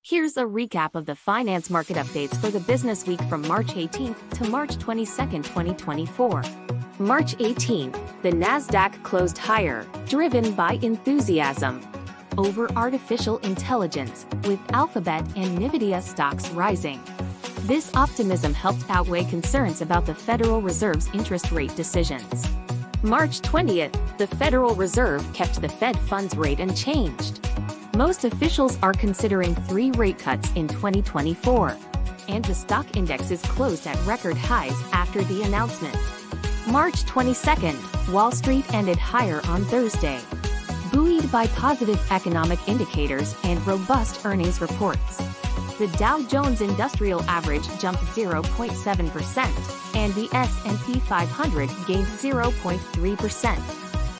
Here's a recap of the finance market updates for the business week from March 18th to March 22nd, 2024. March 18th, the Nasdaq closed higher, driven by enthusiasm over artificial intelligence, with Alphabet and Nvidia stocks rising. This optimism helped outweigh concerns about the Federal Reserve's interest rate decisions. March 20th, the Federal Reserve kept the Fed funds rate unchanged. Most officials are considering 3 rate cuts in 2024, and the stock indexes closed at record highs after the announcement. March 22nd, Wall Street ended higher on Thursday, buoyed by positive economic indicators and robust earnings reports. The Dow Jones Industrial Average jumped 0.7%, and the S&P 500 gained 0.3%.